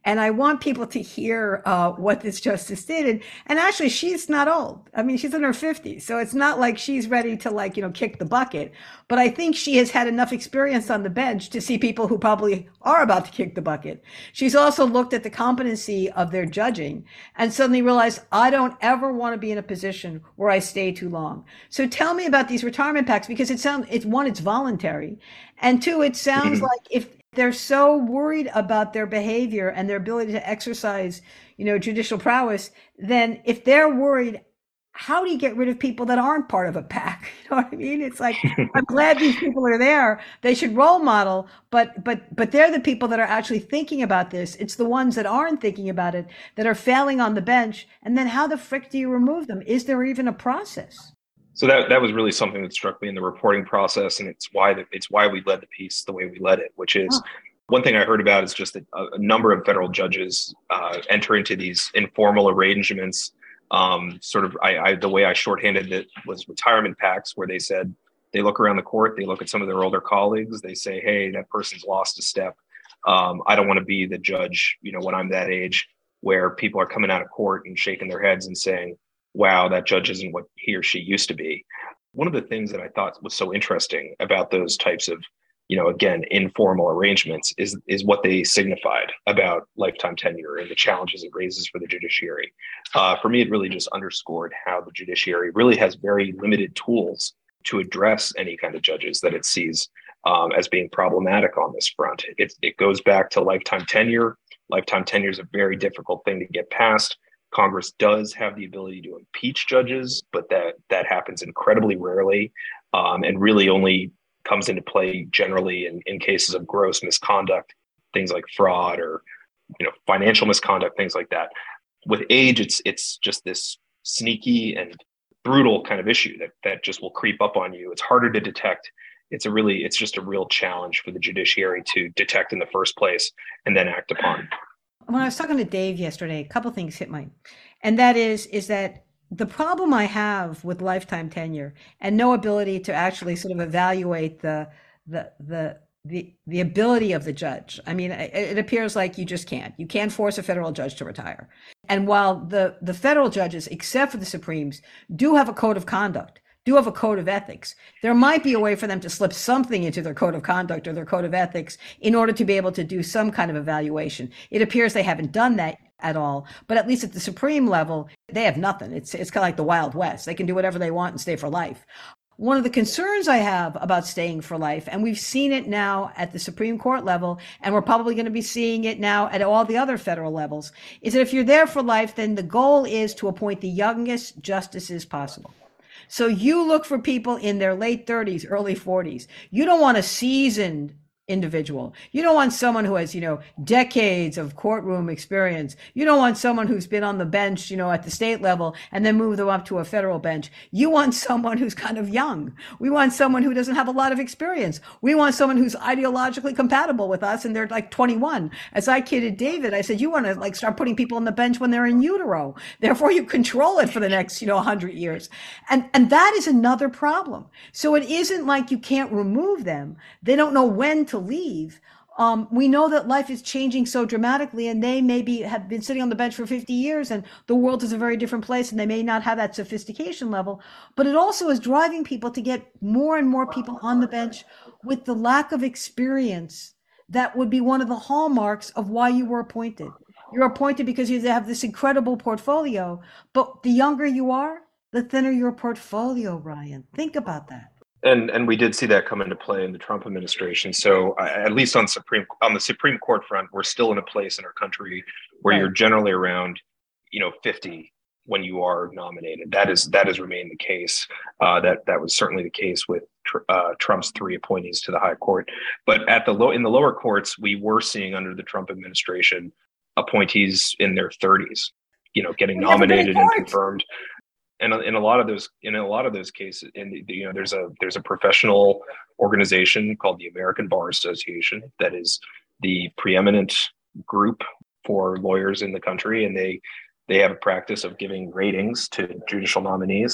[SPEAKER 1] And I want people to hear uh, what this justice did. And, and actually, she's not old. I mean, she's in her fifties. So it's not like she's ready to, like, you know, kick the bucket. But I think she has had enough experience on the bench to see people who probably are about to kick the bucket. She's also looked at the competency of their judging and suddenly realized, I don't ever want to be in a position where I stay too long. So tell me about these retirement packs, because it sounds, it's one, it's voluntary. And two, it sounds mm-hmm. like if they're so worried about their behavior and their ability to exercise, you know, judicial prowess, then if they're worried, how do you get rid of people that aren't part of a pack? You know what I mean? It's like, I'm glad these people are there. They should role model, but but but they're the people that are actually thinking about this. It's the ones that aren't thinking about it that are failing on the bench. And then how the frick do you remove them? Is there even a process?
[SPEAKER 4] So that that was really something that struck me in the reporting process, and it's why the, it's why we led the piece the way we led it, which is oh. one thing I heard about is just that a, a number of federal judges uh, enter into these informal arrangements. Um, sort of, I, I the way I shorthanded it was retirement packs, where they said they look around the court, they look at some of their older colleagues, they say, "Hey, that person's lost a step. Um, I don't want to be the judge, you know, when I'm that age, where people are coming out of court and shaking their heads and saying, wow, that judge isn't what he or she used to be." One of the things that I thought was so interesting about those types of, you know, again, informal arrangements is, is what they signified about lifetime tenure and the challenges it raises for the judiciary. Uh, for me, it really just underscored how the judiciary really has very limited tools to address any kind of judges that it sees um, as being problematic on this front. It, it goes back to lifetime tenure. Lifetime tenure is a very difficult thing to get past. Congress does have the ability to impeach judges, but that that happens incredibly rarely, um, and really only comes into play generally in, in cases of gross misconduct, things like fraud or, you know, financial misconduct, things like that. With age, it's it's just this sneaky and brutal kind of issue that that just will creep up on you. It's harder to detect. It's a really, it's just a real challenge for the judiciary to detect in the first place and then act upon.
[SPEAKER 1] When I was talking to Dave yesterday, a couple things hit me, and that is is that the problem I have with lifetime tenure and no ability to actually sort of evaluate the the the the the ability of the judge. I mean, it, it appears like you just can't. You can't force a federal judge to retire. And while the the federal judges, except for the Supremes, do have a code of conduct, do have a code of ethics, there might be a way for them to slip something into their code of conduct or their code of ethics in order to be able to do some kind of evaluation. It appears they haven't done that at all, but at least at the Supreme level, they have nothing. It's it's kind of like the Wild West. They can do whatever they want and stay for life. One of the concerns I have about staying for life, and we've seen it now at the Supreme Court level, and we're probably going to be seeing it now at all the other federal levels, is that if you're there for life, then the goal is to appoint the youngest justices possible. So you look for people in their late thirties, early forties. You don't want a seasoned individual. You don't want someone who has, you know, decades of courtroom experience. You don't want someone who's been on the bench, you know, at the state level and then move them up to a federal bench. You want someone who's kind of young. We want someone who doesn't have a lot of experience. We want someone who's ideologically compatible with us and they're like twenty-one. As I kidded David, I said, you want to like start putting people on the bench when they're in utero. Therefore, you control it for the next, you know, one hundred years. And, and that is another problem. So it isn't like you can't remove them. They don't know when to leave. Um, we know that life is changing so dramatically, and they maybe have been sitting on the bench for fifty years, and the world is a very different place, and they may not have that sophistication level. But it also is driving people to get more and more people on the bench with the lack of experience that would be one of the hallmarks of why you were appointed. You're appointed because you have this incredible portfolio, but the younger you are, the thinner your portfolio, Ryan. Think about that.
[SPEAKER 4] And and we did see that come into play in the Trump administration. So uh, at least on Supreme on the Supreme Court front, we're still in a place in our country where right. you're generally around, you know, fifty when you are nominated. That is that has remained the case. Uh, that that was certainly the case with uh, Trump's three appointees to the high court. But at the low in the lower courts, we were seeing under the Trump administration appointees in their thirties, you know, getting nominated and confirmed. And in a lot of those, in a lot of those cases, and you know, there's a there's a professional organization called the American Bar Association that is the preeminent group for lawyers in the country, and they they have a practice of giving ratings to judicial nominees.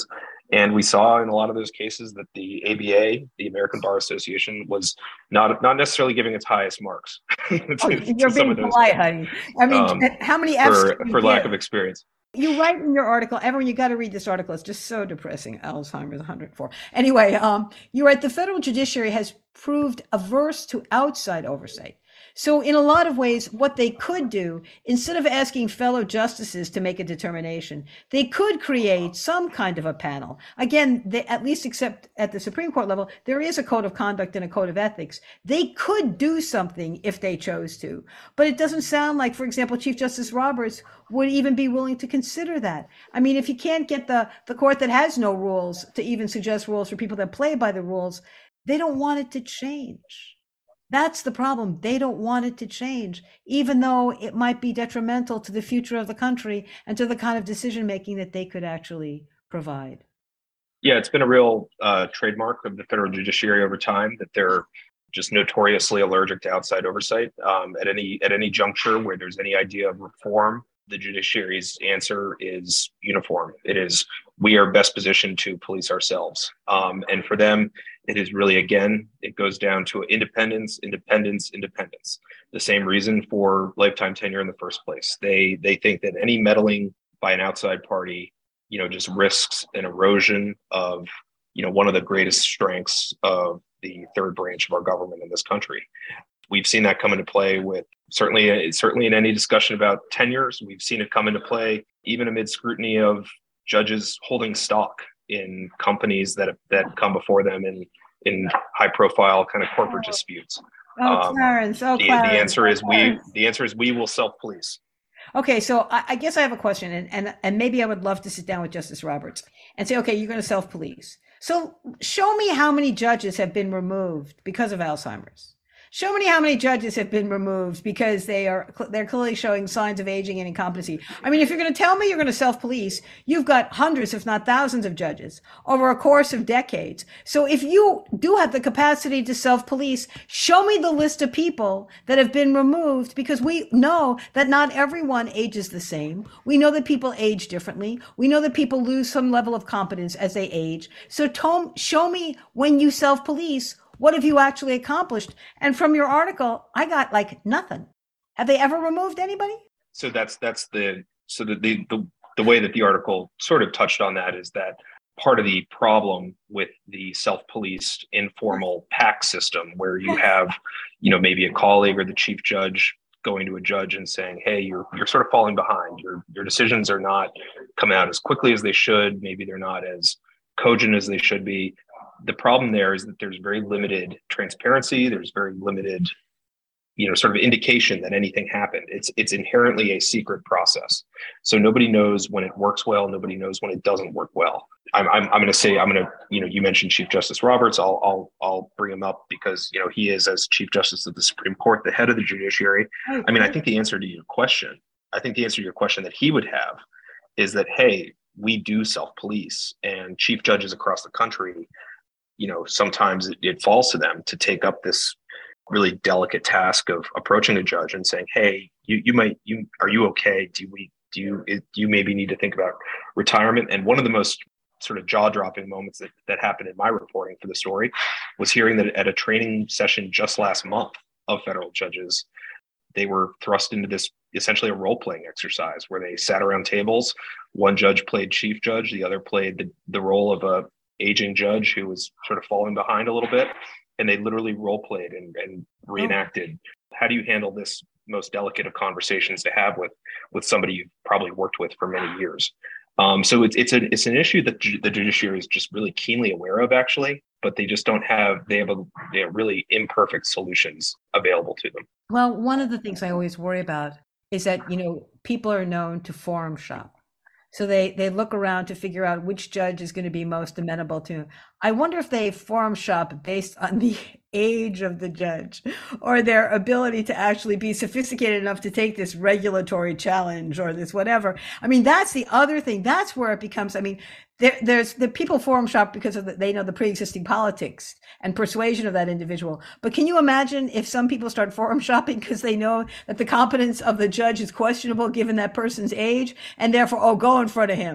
[SPEAKER 4] And we saw in a lot of those cases that the A B A, the American Bar Association, was not not necessarily giving its highest marks. to,
[SPEAKER 1] Oh, you're being polite, honey. I mean, um, how many F's
[SPEAKER 4] for, for lack of experience?
[SPEAKER 1] You write in your article, everyone, you got to read this article. It's just so depressing. Alzheimer's one hundred four. Anyway, um, you write, the federal judiciary has proved averse to outside oversight. So in a lot of ways, what they could do, instead of asking fellow justices to make a determination, they could create some kind of a panel. Again, they, at least except at the Supreme Court level, there is a code of conduct and a code of ethics. They could do something if they chose to. But it doesn't sound like, for example, Chief Justice Roberts would even be willing to consider that. I mean, if you can't get the, the court that has no rules to even suggest rules for people that play by the rules, they don't want it to change. That's the problem. They don't want it to change, even though it might be detrimental to the future of the country and to the kind of decision making that they could actually provide.
[SPEAKER 4] Yeah, it's been a real uh, trademark of the federal judiciary over time that they're just notoriously allergic to outside oversight. Um, at any at any juncture where there's any idea of reform, the judiciary's answer is uniform. It is, we are best positioned to police ourselves. Um, and for them, it is really, again, it goes down to independence, independence, independence. The same reason for lifetime tenure in the first place. They they think that any meddling by an outside party, you know, just risks an erosion of, you know, one of the greatest strengths of the third branch of our government in this country. We've seen that come into play with certainly, certainly in any discussion about tenures. We've seen it come into play even amid scrutiny of judges holding stock in companies that that come before them in in high profile kind of corporate
[SPEAKER 1] oh.
[SPEAKER 4] disputes.
[SPEAKER 1] Oh, Clarence! Oh,
[SPEAKER 4] the,
[SPEAKER 1] Clarence!
[SPEAKER 4] The answer is
[SPEAKER 1] Clarence.
[SPEAKER 4] we. The answer is we will self-police.
[SPEAKER 1] Okay, so I, I guess I have a question, and, and and maybe I would love to sit down with Justice Roberts and say, okay, you're going to self-police. So show me how many judges have been removed because of Alzheimer's. Show me how many judges have been removed because they are they're clearly showing signs of aging and incompetency. I mean, if you're going to tell me you're going to self-police, you've got hundreds, if not thousands, of judges over a course of decades. So if you do have the capacity to self-police, show me the list of people that have been removed, because we know that not everyone ages the same. We know that people age differently. We know that people lose some level of competence as they age. So Tom, show me when you self-police, what have you actually accomplished? And from your article, I got like nothing. Have they ever removed anybody?
[SPEAKER 4] So that's that's the so the the the, the way that the article sort of touched on that is that part of the problem with the self-policed informal PAC system, where you have, you know, maybe a colleague or the chief judge going to a judge and saying, hey, you're you're sort of falling behind. Your your decisions are not coming out as quickly as they should. Maybe they're not as cogent as they should be. The problem there is that there's very limited transparency. There's very limited, you know, sort of indication that anything happened. It's it's inherently a secret process. So nobody knows when it works well. Nobody knows when it doesn't work well. I'm I'm, I'm going to say I'm going to, you know, you mentioned Chief Justice Roberts. I'll I'll I'll bring him up because, you know, he is, as Chief Justice of the Supreme Court, the head of the judiciary. I mean, I think the answer to your question, I think the answer to your question that he would have is that, hey, we do self-police, and chief judges across the country, you know, sometimes it, it falls to them to take up this really delicate task of approaching a judge and saying, hey, you you might, you are you okay? Do we, do you, do you maybe need to think about retirement? And one of the most sort of jaw-dropping moments that, that happened in my reporting for the story was hearing that at a training session just last month of federal judges, they were thrust into this essentially a role-playing exercise where they sat around tables. One judge played chief judge, the other played the, the role of a aging judge who was sort of falling behind a little bit, and they literally role played and, and reenacted. Oh. How do you handle this most delicate of conversations to have with with somebody you've probably worked with for many years? Um, so it's it's a it's an issue that ju- the judiciary is just really keenly aware of, actually, but they just don't have they have a they have really imperfect solutions available to them.
[SPEAKER 1] Well, one of the things I always worry about is that, you know, people are known to forum shop. So they, they look around to figure out which judge is going to be most amenable to. I wonder if they forum shop based on the age of the judge or their ability to actually be sophisticated enough to take this regulatory challenge or this whatever. I mean, that's the other thing. That's where it becomes, I mean, there, there's the people forum shop because of the, they know the pre-existing politics and persuasion of that individual. But can you imagine if some people start forum shopping because they know that the competence of the judge is questionable given that person's age, and therefore, oh, go in front of him.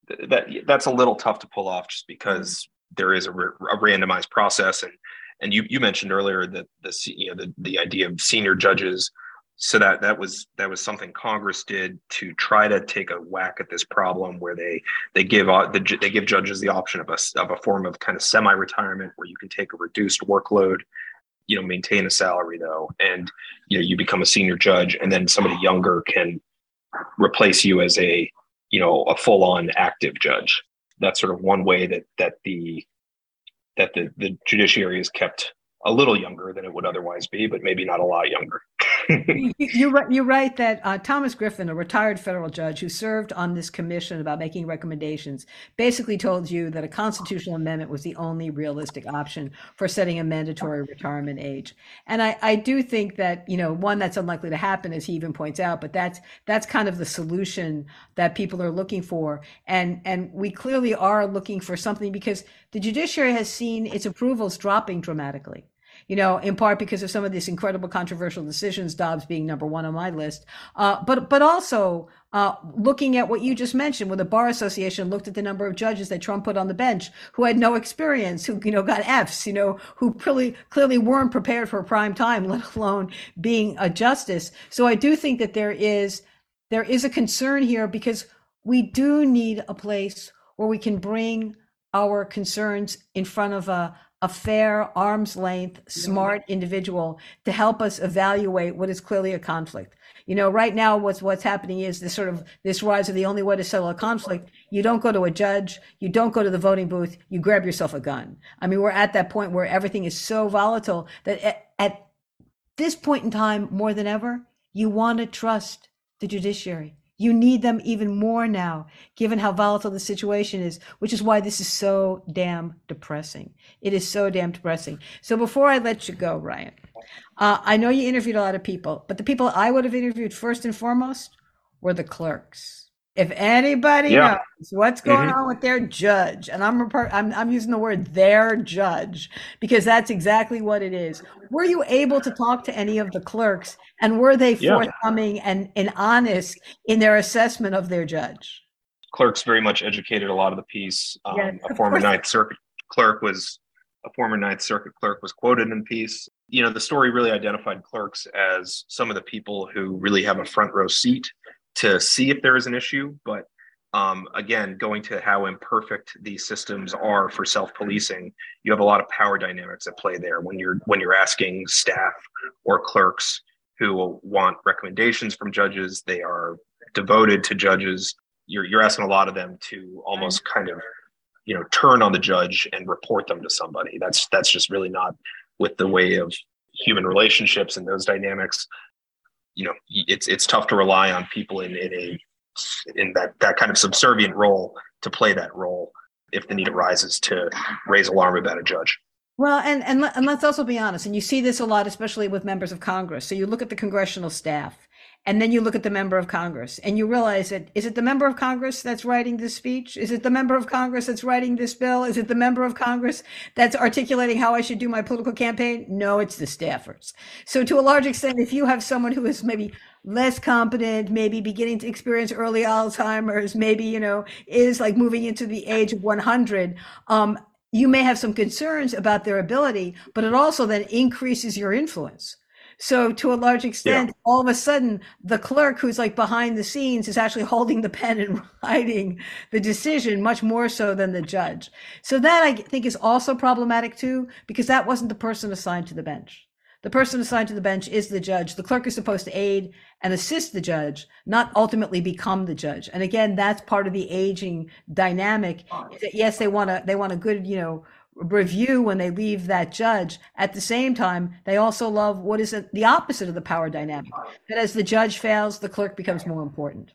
[SPEAKER 4] that that's a little tough to pull off just because there is a, a randomized process. And and you you mentioned earlier that the you know the, the idea of senior judges. So that that was that was something Congress did to try to take a whack at this problem, where they they give they give judges the option of a of a form of kind of semi-retirement where you can take a reduced workload, you know, maintain a salary though, and you know you become a senior judge, and then somebody younger can replace you as a you know a full-on active judge. That's sort of one way that that the that the the judiciary is kept a little younger than it would otherwise be, but maybe not a lot younger.
[SPEAKER 1] you, you're, you're right that uh, Thomas Griffin, a retired federal judge who served on this commission about making recommendations, basically told you that a constitutional amendment was the only realistic option for setting a mandatory retirement age. And I, I do think that, you know, one, that's unlikely to happen, as he even points out, but that's that's kind of the solution that people are looking for. And, and we clearly are looking for something because the judiciary has seen its approvals dropping dramatically. You know, in part because of some of these incredible controversial decisions, Dobbs being number one on my list, uh, but but also uh, looking at what you just mentioned, when the Bar Association looked at the number of judges that Trump put on the bench who had no experience, who, you know, got Fs, you know, who clearly, clearly weren't prepared for prime time, let alone being a justice. So I do think that there is there is a concern here because we do need a place where we can bring our concerns in front of a a fair, arm's length, smart individual to help us evaluate what is clearly a conflict. You know, right now, what's what's happening is this sort of this rise of the only way to settle a conflict. You don't go to a judge, you don't go to the voting booth, you grab yourself a gun. I mean, we're at that point where everything is so volatile that at, at this point in time, more than ever, you want to trust the judiciary. You need them even more now, given how volatile the situation is, which is why this is so damn depressing. It is so damn depressing. So before I let you go, Ryan, uh, I know you interviewed a lot of people, but the people I would have interviewed first and foremost were the clerks. If anybody yeah. knows what's going mm-hmm. on with their judge, and I'm, I'm I'm using the word their judge because that's exactly what it is. Were you able to talk to any of the clerks, and were they forthcoming yeah. and, and honest in their assessment of their judge?
[SPEAKER 4] Clerks very much educated a lot of the piece. Um,
[SPEAKER 1] yes,
[SPEAKER 4] a former Ninth Circuit clerk was a former Ninth Circuit clerk was quoted in the piece. You know, the story really identified clerks as some of the people who really have a front row seat to see if there is an issue, but um, again, going to how imperfect these systems are for self-policing, you have a lot of power dynamics at play there when you're when you're asking staff or clerks who want recommendations from judges. They are devoted to judges. You're you're asking a lot of them to almost kind of, you know, turn on the judge and report them to somebody. That's that's just really not with the way of human relationships and those dynamics. You know, it's it's tough to rely on people in, in a in that, that kind of subservient role to play that role if the need arises to raise alarm about a judge.
[SPEAKER 1] Well, and, and, and let's also be honest, and you see this a lot, especially with members of Congress. So you look at the congressional staff, and then you look at the member of Congress, and you realize that, is it the member of Congress that's writing this speech? Is it the member of Congress that's writing this bill? Is it the member of Congress that's articulating how I should do my political campaign? No, it's the staffers. So to a large extent, if you have someone who is maybe less competent, maybe beginning to experience early Alzheimer's, maybe, you know, is like moving into the age of one hundred, um, you may have some concerns about their ability, but it also then increases your influence. So to a large extent, yeah. all of a sudden, the clerk who's like behind the scenes is actually holding the pen and writing the decision much more so than the judge. So that I think is also problematic too, because that wasn't the person assigned to the bench. The person assigned to the bench is the judge. The clerk is supposed to aid and assist the judge, not ultimately become the judge. And again, that's part of the aging dynamic. Is that yes, they want a they want a good, you know, review when they leave that judge. At the same time, they also love what is the opposite of the power dynamic. That as the judge fails, the clerk becomes more important.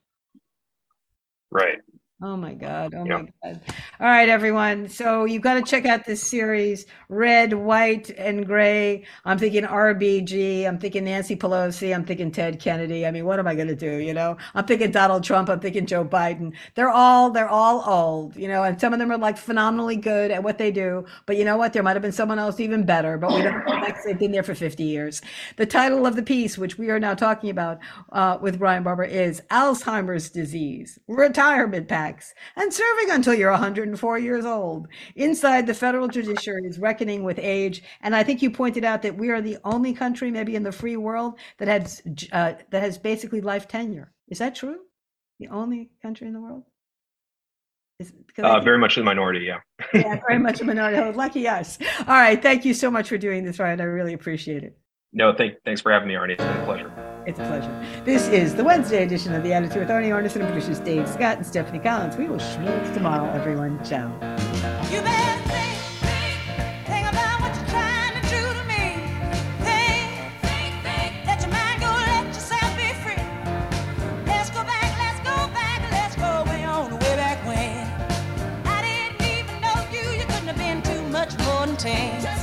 [SPEAKER 4] Right.
[SPEAKER 1] Oh my God. Oh
[SPEAKER 4] yeah.
[SPEAKER 1] my God. All right, everyone. So you've got to check out this series, Red, White, and Gray. I'm thinking R B G. I'm thinking Nancy Pelosi. I'm thinking Ted Kennedy. I mean, what am I going to do? You know, I'm thinking Donald Trump. I'm thinking Joe Biden. They're all, they're all old, you know, and some of them are like phenomenally good at what they do. But you know what? There might've been someone else even better, but we don't know because they've been there for fifty years. The title of the piece, which we are now talking about uh, with Ryan Barber, is Alzheimer's Disease, Retirement Package. tax and serving until you're one hundred four years old. Inside, the federal judiciary is reckoning with age. And I think you pointed out that we are the only country, maybe in the free world, that has uh, that has basically life tenure. Is that true? The only country in the world? Is,
[SPEAKER 4] uh, very much the minority, yeah.
[SPEAKER 1] Yeah, very much a minority. Oh, lucky us. All right. Thank you so much for doing this, Ryan. I really appreciate it.
[SPEAKER 4] No, thank, thanks for having me, Arnie. It's been a pleasure.
[SPEAKER 1] It's a pleasure. This is the Wednesday edition of The Attitude with Arnie Arnesen and producers Dave Scott and Stephanie Collins. We will schmooze tomorrow, everyone. Ciao.
[SPEAKER 5] You better think, think, think about what you're trying to do to me. Think, think, think, let your mind go, let yourself be free. Let's go back, let's go back, let's go way on, way back when. I didn't even know you, you couldn't have been too much more than ten.